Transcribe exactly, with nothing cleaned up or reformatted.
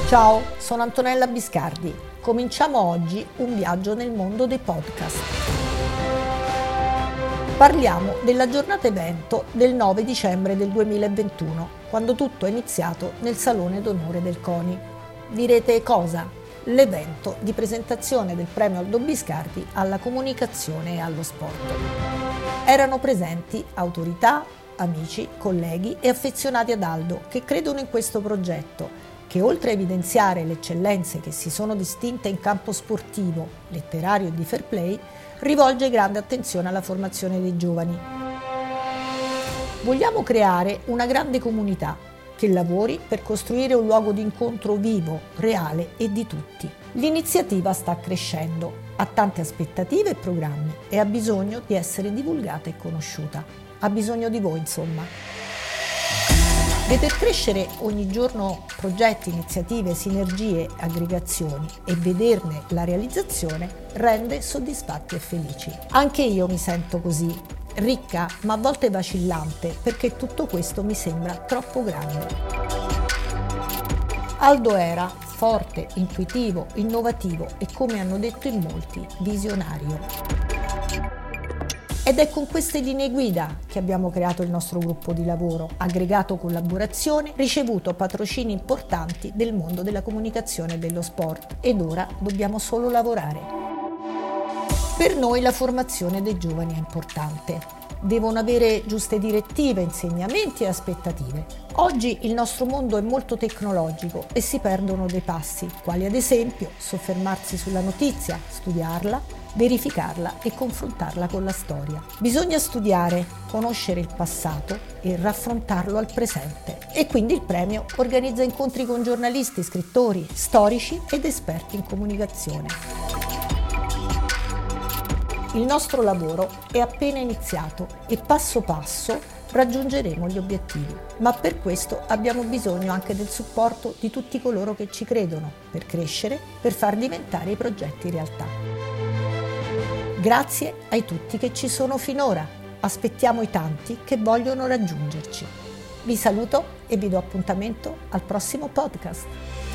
Ciao, sono Antonella Biscardi. Cominciamo oggi un viaggio nel mondo dei podcast. Parliamo della giornata evento del nove dicembre del duemilaventuno, quando tutto è iniziato nel Salone d'Onore del CONI. Direte cosa? L'evento di presentazione del premio Aldo Biscardi alla comunicazione e allo sport. Erano presenti autorità, amici, colleghi e affezionati ad Aldo che credono in questo progetto, che oltre a evidenziare le eccellenze che si sono distinte in campo sportivo, letterario e di fair play, rivolge grande attenzione alla formazione dei giovani. Vogliamo creare una grande comunità che lavori per costruire un luogo di incontro vivo, reale e di tutti. L'iniziativa sta crescendo, ha tante aspettative e programmi e ha bisogno di essere divulgata e conosciuta. Ha bisogno di voi, insomma. Veder crescere ogni giorno progetti, iniziative, sinergie, aggregazioni e vederne la realizzazione rende soddisfatti e felici. Anche io mi sento così, ricca ma a volte vacillante, perché tutto questo mi sembra troppo grande. Aldo era forte, intuitivo, innovativo e, come hanno detto in molti, visionario. Ed è con queste linee guida che abbiamo creato il nostro gruppo di lavoro, aggregato collaborazioni, ricevuto patrocini importanti del mondo della comunicazione e dello sport, ed ora dobbiamo solo lavorare. Per noi la formazione dei giovani è importante. Devono avere giuste direttive, insegnamenti e aspettative. Oggi il nostro mondo è molto tecnologico e si perdono dei passi, quali ad esempio soffermarsi sulla notizia, studiarla, verificarla e confrontarla con la storia. Bisogna studiare, conoscere il passato e raffrontarlo al presente. E quindi il premio organizza incontri con giornalisti, scrittori, storici ed esperti in comunicazione. Il nostro lavoro è appena iniziato e passo passo raggiungeremo gli obiettivi, ma per questo abbiamo bisogno anche del supporto di tutti coloro che ci credono per crescere, per far diventare i progetti realtà. Grazie ai tutti che ci sono finora, aspettiamo i tanti che vogliono raggiungerci. Vi saluto e vi do appuntamento al prossimo podcast.